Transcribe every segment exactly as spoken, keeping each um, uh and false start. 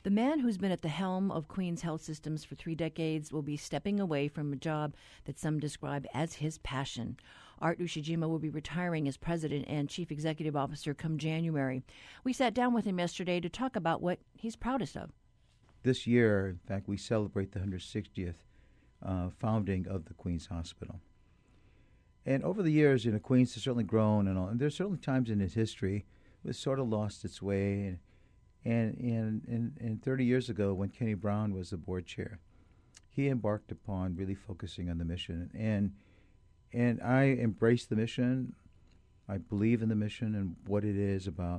The man who's been at the helm of Queens Health Systems for three decades will be stepping away from a job that some describe as his passion. Art Ushijima will be retiring as president and chief executive officer come January. We sat down with him yesterday to talk about what he's proudest of. This year, in fact, we celebrate the one hundred sixtieth uh, founding of the Queens Hospital. And over the years, you know, Queens has certainly grown, and all. And there's certainly times in its history it sort of lost its way. And, and, and, and, and thirty years ago, when Kenny Brown was the board chair, he embarked upon really focusing on the mission. And and I embrace the mission. I believe in the mission and what it is about.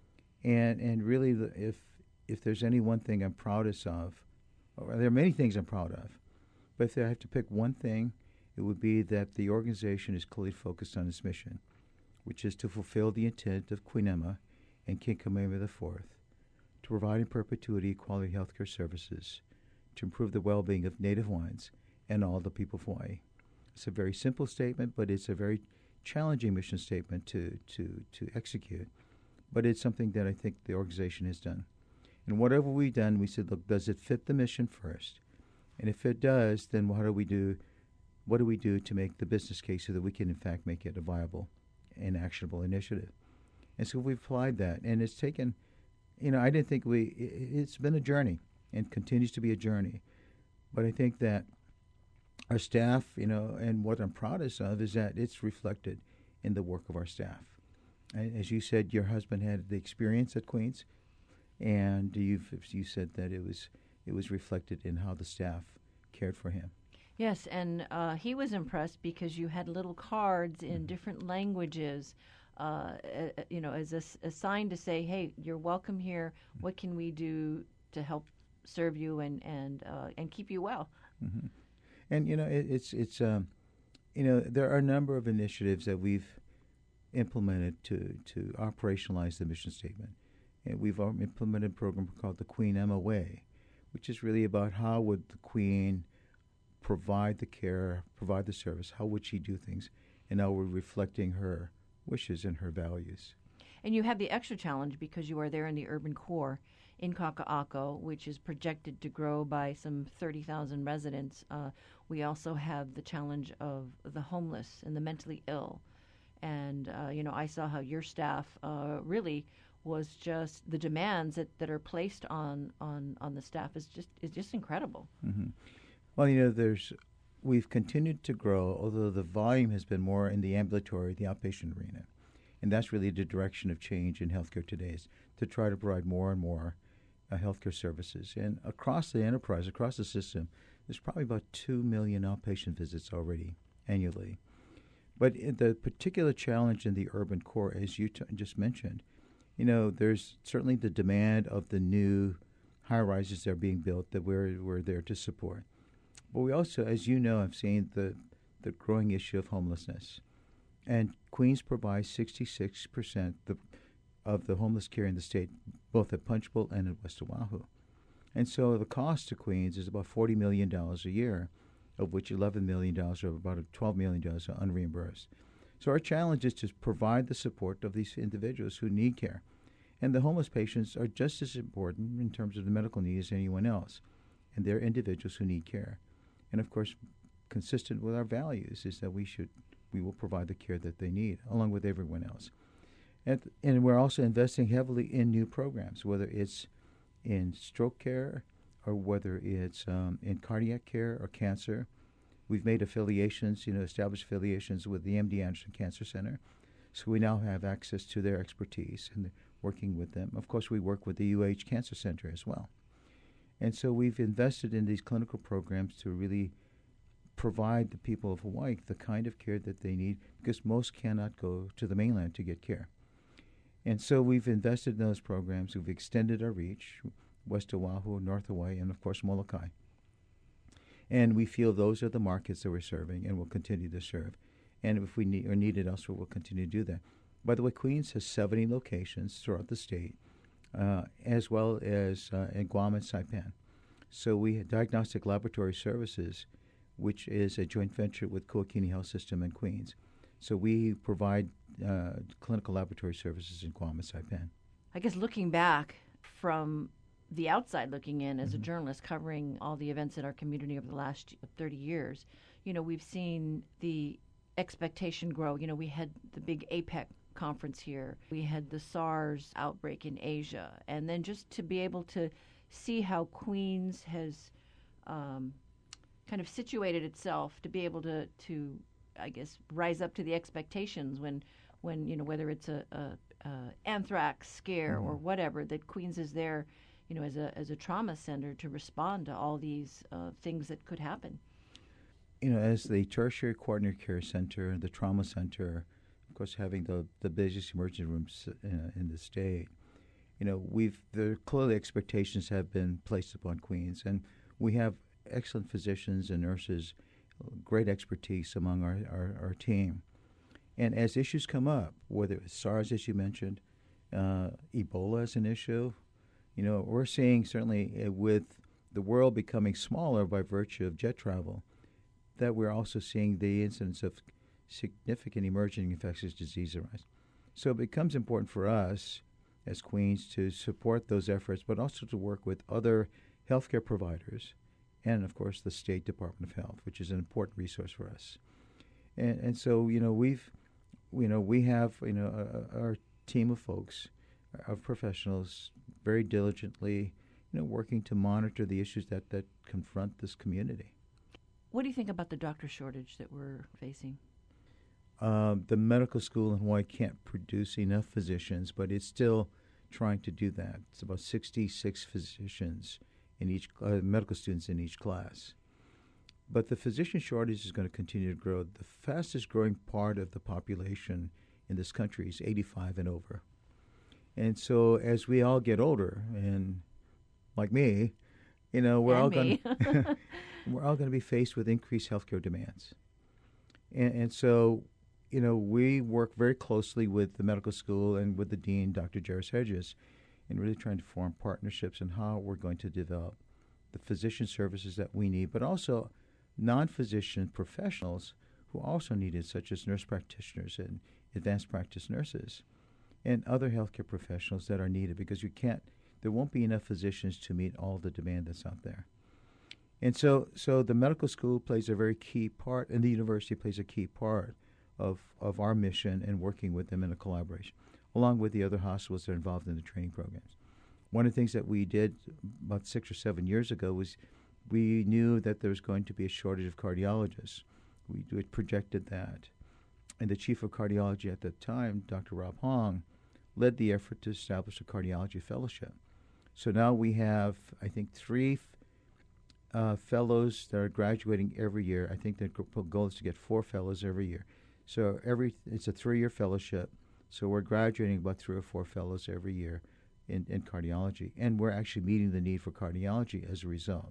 And and really, the, if if there's any one thing I'm proudest of, or there are many things I'm proud of, but if I have to pick one thing, it would be that the organization is clearly focused on its mission, which is to fulfill the intent of Queen Emma and King Kamehameha the Fourth, to provide in perpetuity quality healthcare services, to improve the well-being of Native Hawaiians and all the people of Hawaii. It's a very simple statement, but it's a very challenging mission statement to, to, to execute. But it's something that I think the organization has done. And whatever we've done, we said, look, does it fit the mission first? And if it does, then what do we do? What do we do to make the business case so that we can, in fact, make it a viable and actionable initiative? And so we've applied that. And it's taken, you know, I didn't think we, it, it's been a journey and continues to be a journey. But I think that our staff, you know, and what I'm proudest of is that it's reflected in the work of our staff. And as you said, your husband had the experience at Queens, and you've you said that it was it was reflected in how the staff cared for him. Yes, and uh, he was impressed because you had little cards in mm-hmm. different languages, uh, uh, you know, as a, a sign to say, hey, you're welcome here. Mm-hmm. What can we do to help serve you and and uh, and keep you well? Mm-hmm. And you know, it, it's it's um, you know, there are a number of initiatives that we've implemented to to operationalize the mission statement, and we've implemented a program called the Queen Emma Way, which is really about how would the Queen provide the care, provide the service, how would she do things, and now we're reflecting her wishes and her values. And you have the extra challenge because you are there in the urban core in Kaka'ako, which is projected to grow by some thirty thousand residents. Uh, we also have the challenge of the homeless and the mentally ill. And, uh, you know, I saw how your staff uh, really was just, the demands that, that are placed on, on, on the staff is just is just incredible. Mm-hmm. Well, you know, there's we've continued to grow, although the volume has been more in the ambulatory, the outpatient arena. And that's really the direction of change in healthcare today, is to try to provide more and more uh, healthcare services. And across the enterprise, across the system, there's probably about two million outpatient visits already annually. But in the particular challenge in the urban core, as you t- just mentioned, you know, there's certainly the demand of the new high-rises that are being built that we're, we're there to support. But we also, as you know, have seen the, the growing issue of homelessness. And Queens provides sixty-six percent the, of the homeless care in the state, both at Punchbowl and at West Oahu. And so the cost to Queens is about forty million dollars a year, of which eleven million dollars or about twelve million dollars are unreimbursed. So our challenge is to provide the support of these individuals who need care. And the homeless patients are just as important in terms of the medical needs as anyone else. And they're individuals who need care. And, of course, consistent with our values is that we should we will provide the care that they need, along with everyone else. And, and we're also investing heavily in new programs, whether it's in stroke care or whether it's um, in cardiac care or cancer. We've made affiliations, you know, established affiliations with the M D Anderson Cancer Center. So we now have access to their expertise and working with them. Of course, we work with the U H Cancer Center as well. And so we've invested in these clinical programs to really provide the people of Hawaii the kind of care that they need, because most cannot go to the mainland to get care. And so we've invested in those programs. We've extended our reach, West Oahu, North Hawaii, and, of course, Molokai. And we feel those are the markets that we're serving and will continue to serve. And if we need or need it elsewhere, we'll continue to do that. By the way, Queens has seventy locations throughout the state, uh, as well as uh, in Guam and Saipan. So we have Diagnostic Laboratory Services, which is a joint venture with Kuakini Health System in Queens. So we provide uh, clinical laboratory services in Guam and Saipan. I guess looking back from the outside looking in as Mm-hmm. a journalist covering all the events in our community over the last thirty years, you know, we've seen the expectation grow. You know, we had the big APEC conference here. We had the SARS outbreak in Asia. And then just to be able to see how Queens has um, kind of situated itself to be able to, to, I guess, rise up to the expectations when, when you know, whether it's a, a, a anthrax scare Mm-hmm. or whatever, that Queens is there, you know, as a as a trauma center to respond to all these uh, things that could happen. You know, as the tertiary coordinator care center, the trauma center, of course, having the the busiest emergency rooms uh, in the state, you know, we've the clearly expectations have been placed upon Queens, and we have excellent physicians and nurses, great expertise among our, our, our team. And as issues come up, whether it's SARS, as you mentioned, uh, Ebola is an issue, you know, we're seeing certainly uh, with the world becoming smaller by virtue of jet travel, that we're also seeing the incidence of significant emerging infectious disease arise. So it becomes important for us as Queens to support those efforts, but also to work with other healthcare providers and, of course, the State Department of Health, which is an important resource for us. And, and so, you know, we've, you know, we have, you know, a, a, our team of folks, of professionals, very diligently, you know, working to monitor the issues that, that confront this community. What do you think about the doctor shortage that we're facing? Um, the medical school in Hawaii can't produce enough physicians, but it's still trying to do that. It's about sixty-six physicians in each uh, medical students in each class. But the physician shortage is going to continue to grow. The fastest growing part of the population in this country is eighty-five and over. And so as we all get older, and like me, you know, we're And all me. going we're all going to be faced with increased healthcare demands. And, and so, you know, we work very closely with the medical school and with the dean, Doctor Jairus Hedges, in really trying to form partnerships and how we're going to develop the physician services that we need, but also non-physician professionals who also need it, such as nurse practitioners and advanced practice nurses and other healthcare professionals that are needed, because you can't, there won't be enough physicians to meet all the demand that's out there. And so, so the medical school plays a very key part, and the university plays a key part of, of our mission and working with them in a collaboration, along with the other hospitals that are involved in the training programs. One of the things that we did about six or seven years ago was we knew that there was going to be a shortage of cardiologists. We had projected that. And the chief of cardiology at the time, Doctor Rob Hong, led the effort to establish a cardiology fellowship. So now we have, I think, three uh, fellows that are graduating every year. I think the goal is to get four fellows every year. So every it's a three-year fellowship. So we're graduating about three or four fellows every year in, in cardiology. And we're actually meeting the need for cardiology as a result.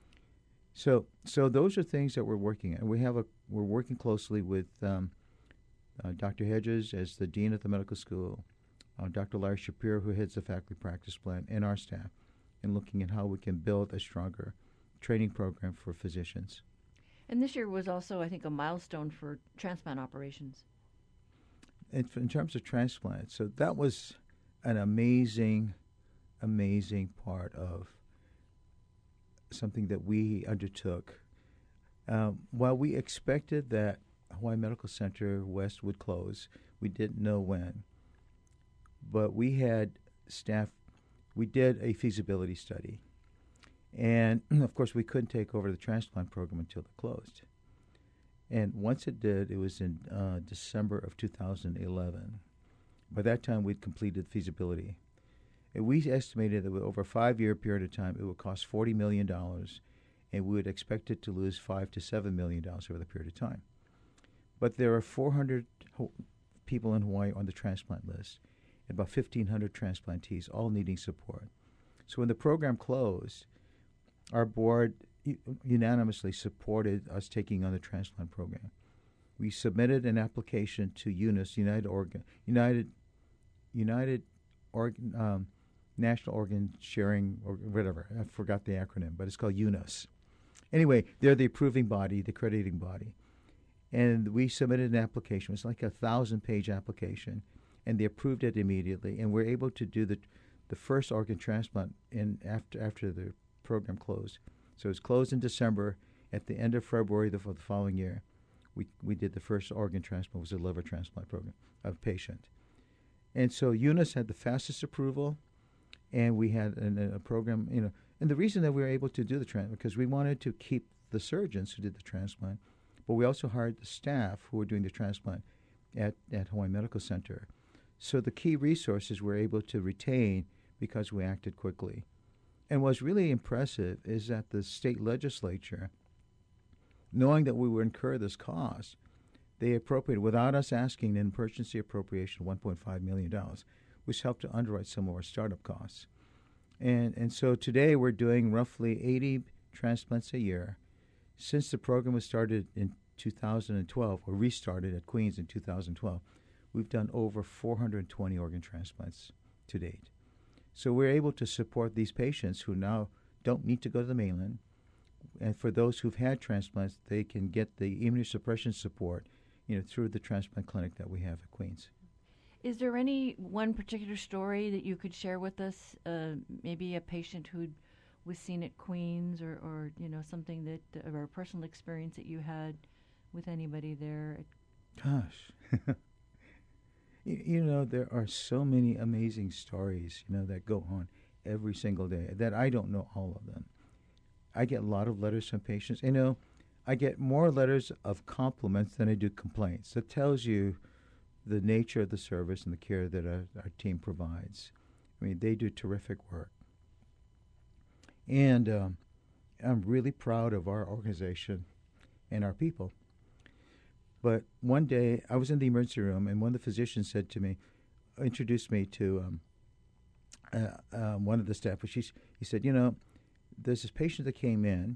So so those are things that we're working on. We have a we're working closely with um, uh, Doctor Hedges as the dean of the medical school, uh, Doctor Larry Shapiro, who heads the faculty practice plan, and our staff, in looking at how we can build a stronger training program for physicians. And this year was also, I think, a milestone for transplant operations. In, in terms of transplant, so that was an amazing, amazing part of something that we undertook. Um, while we expected that Hawaii Medical Center West would close, we didn't know when. But we had staff, we did a feasibility study. And, of course, we couldn't take over the transplant program until it closed. And once it did, it was in uh, December of two thousand eleven. By that time, we'd completed feasibility. And we estimated that over a five-year period of time, it would cost forty million dollars, and we would expect it to lose five to seven million dollars over the period of time. But there are four hundred ho- people in Hawaii on the transplant list, and about fifteen hundred transplantees, all needing support. So when the program closed, our board u- unanimously supported us taking on the transplant program. We submitted an application to UNIS, United Organ, United, United Organ, um, National Organ Sharing, or whatever. I forgot the acronym, but it's called UNIS. Anyway, they're the approving body, the accrediting body. And we submitted an application. It was like a thousand-page application, and they approved it immediately. And we're able to do the the first organ transplant in after after the program closed. So it was closed in December. At the end of February the, the following year, we we did the first organ transplant. It was a liver transplant program of a patient. And so Eunice had the fastest approval, and we had an, a program, you know. And the reason that we were able to do the transplant, because we wanted to keep the surgeons who did the transplant, but we also hired the staff who were doing the transplant at, at Hawaii Medical Center. So the key resources we were able to retain because we acted quickly. And what's really impressive is that the state legislature, knowing that we would incur this cost, they appropriated, without us asking, an emergency appropriation of one point five million dollars, which helped to underwrite some of our startup costs. And and so today we're doing roughly eighty transplants a year. Since the program was started in two thousand twelve, or restarted at Queens in two thousand twelve, we've done over four hundred twenty organ transplants to date. So we're able to support these patients who now don't need to go to the mainland. And for those who've had transplants, they can get the immunosuppression support, you know, through the transplant clinic that we have at Queens. Is there any one particular story that you could share with us? Uh, maybe a patient who was seen at Queens, or, or you know, something that, or a personal experience that you had with anybody there? Gosh. you, you know, there are so many amazing stories, you know, that go on every single day that I don't know all of them. I get a lot of letters from patients. You know, I get more letters of compliments than I do complaints. That tells you the nature of the service and the care that our, our team provides. I mean, they do terrific work. And um, I'm really proud of our organization and our people. But one day, I was in the emergency room, and one of the physicians said to me, introduced me to um, uh, uh, one of the staff. She's, he said, you know, there's this patient that came in,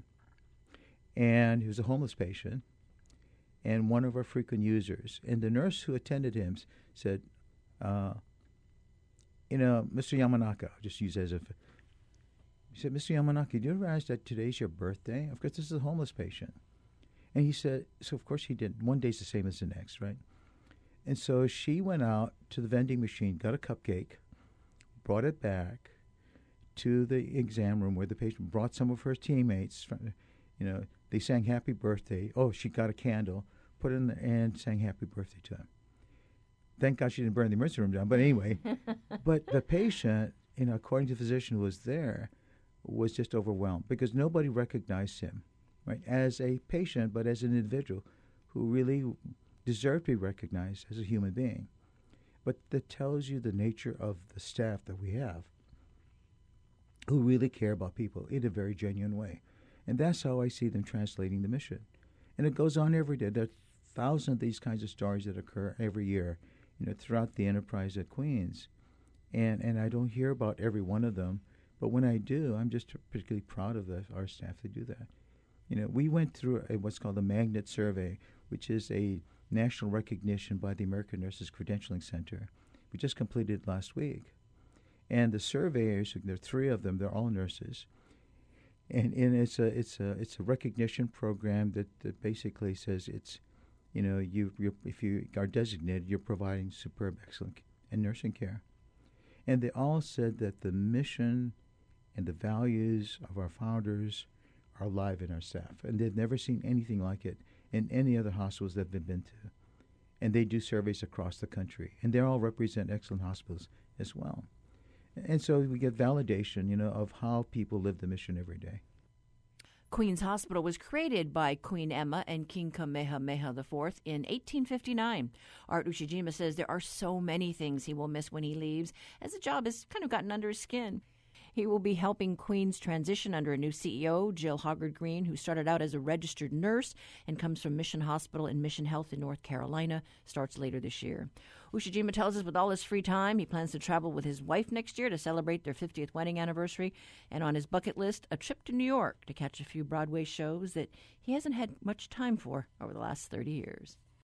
and he was a homeless patient, and one of our frequent users. And the nurse who attended him said, uh, you know, Mister Yamanaka, I'll just use it as if, he said, Mister Yamanaka, do you realize that today's your birthday? Of course, this is a homeless patient. And he said, so of course he did. One day's the same as the next, right? And so she went out to the vending machine, got a cupcake, brought it back to the exam room where the patient brought some of her teammates. From, you know, they sang happy birthday. Oh, she got a candle, put it in the, and sang happy birthday to him. Thank God she didn't burn the emergency room down. But anyway, but the patient, you know, according to the physician who was there, was just overwhelmed because nobody recognized him, right, as a patient, but as an individual who really deserved to be recognized as a human being. But that tells you the nature of the staff that we have, who really care about people in a very genuine way. And that's how I see them translating the mission. And it goes on every day. There are thousands of these kinds of stories that occur every year, you know, throughout the enterprise at Queens. And and I don't hear about every one of them, but when I do, I'm just particularly proud of the, our staff to do that. You know, we went through a, what's called the Magnet Survey, which is a national recognition by the American Nurses Credentialing Center. We just completed it last week. And the surveyors, there are three of them, they're all nurses. And, and it's a it's a it's a recognition program that, that basically says it's, you know, you you if you are designated, you're providing superb, excellent and nursing care. And they all said that the mission and the values of our founders are alive in our staff, and they've never seen anything like it in any other hospitals that they've been to. And they do surveys across the country, and they all represent excellent hospitals as well. And so we get validation, you know, of how people live the mission every day. Queens Hospital was created by Queen Emma and King Kamehameha the Fourth in eighteen fifty-nine. Art Ushijima says there are so many things he will miss when he leaves, as the job has kind of gotten under his skin. He will be helping Queens transition under a new C E O, Jill Hoggard Green, who started out as a registered nurse and comes from Mission Hospital and Mission Health in North Carolina, starts later this year. Ushijima tells us with all his free time, he plans to travel with his wife next year to celebrate their fiftieth wedding anniversary, and on his bucket list, a trip to New York to catch a few Broadway shows that he hasn't had much time for over the last thirty years.